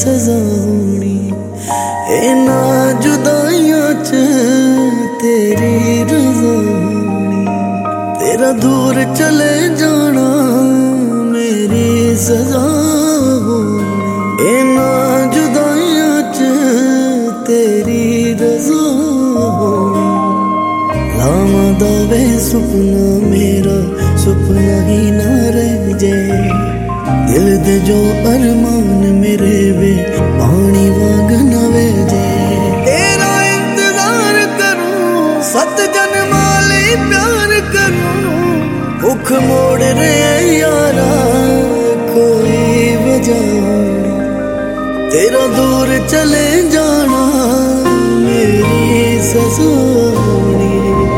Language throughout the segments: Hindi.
सजा होनी। इन्हां जुदाइयां च तेरी रज़ा होनी। तेरा दूर चले जाना मेरी सजा होनी। इन्हां जुदाइयां च तेरी रज़ा होनी। लावां दा वे सुपना मेरा सुपना ही ना रह जाए। दिल दे जो अरमान मेरे वे पानी वांग न वेजे। तेरा इंतजार करूं 7 जन्मां लई प्यार करूं। भुख मोड़ रहे यारा कोई वजह नहीं। तेरा दूर चले जाना मेरी सजा होनी।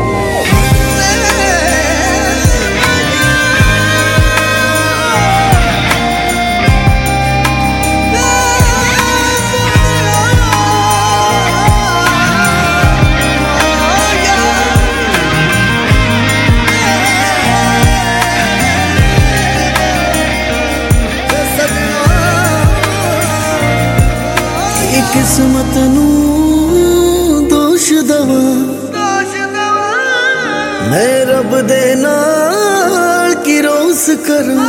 किस्मत नू दोष दवा मैं रब दे नाल की रोस करूं।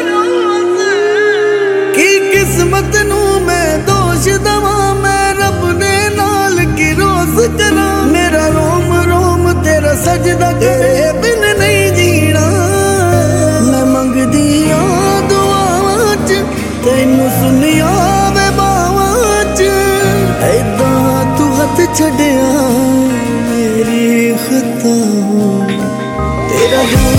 कि किस्मत नू मैं दोष दवा मैं रब दे नाल की रोस करूं। मेरा रोम रोम तेरा सजदा करे बिन नहीं जीना। मैं मंगदी आ दुआवां च तैनू सुनिया छड़िया मेरी खता तेरा